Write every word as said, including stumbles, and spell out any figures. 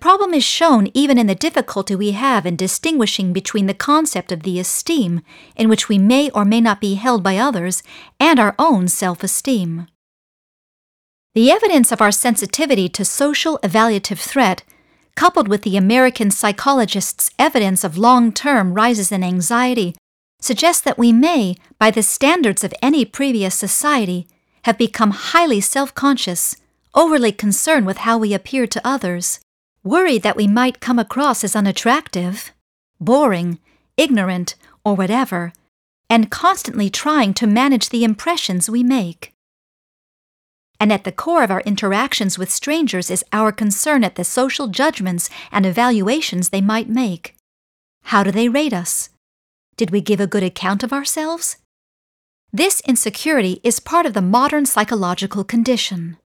problem is shown even in the difficulty we have in distinguishing between the concept of the esteem in which we may or may not be held by others and our own self-esteem. The evidence of our sensitivity to social evaluative threat, coupled with the American psychologist's evidence of long-term rises in anxiety, suggests that we may, by the standards of any previous society, have become highly self-conscious, overly concerned with how we appear to others, worried that we might come across as unattractive, boring, ignorant, or whatever, and constantly trying to manage the impressions we make. And at the core of our interactions with strangers is our concern at the social judgments and evaluations they might make. How do they rate us? Did we give a good account of ourselves? This insecurity is part of the modern psychological condition.